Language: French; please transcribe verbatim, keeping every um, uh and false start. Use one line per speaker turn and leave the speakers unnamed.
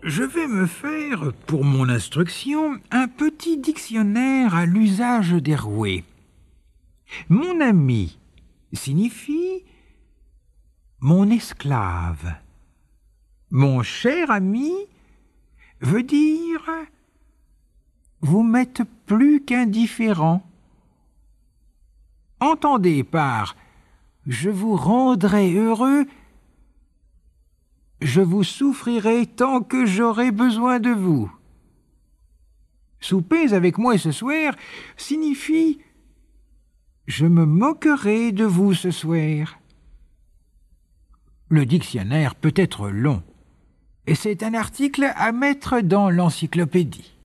Je vais me faire, pour mon instruction, un petit dictionnaire à l'usage des roués. Mon ami signifie mon esclave. Mon cher ami veut dire vous m'êtes plus qu'indifférent. Entendez par je vous rendrai heureux, je vous souffrirai tant que j'aurai besoin de vous. Soupez avec moi ce soir signifie je me moquerai de vous ce soir. Le dictionnaire peut être long, et c'est un article à mettre dans l'encyclopédie.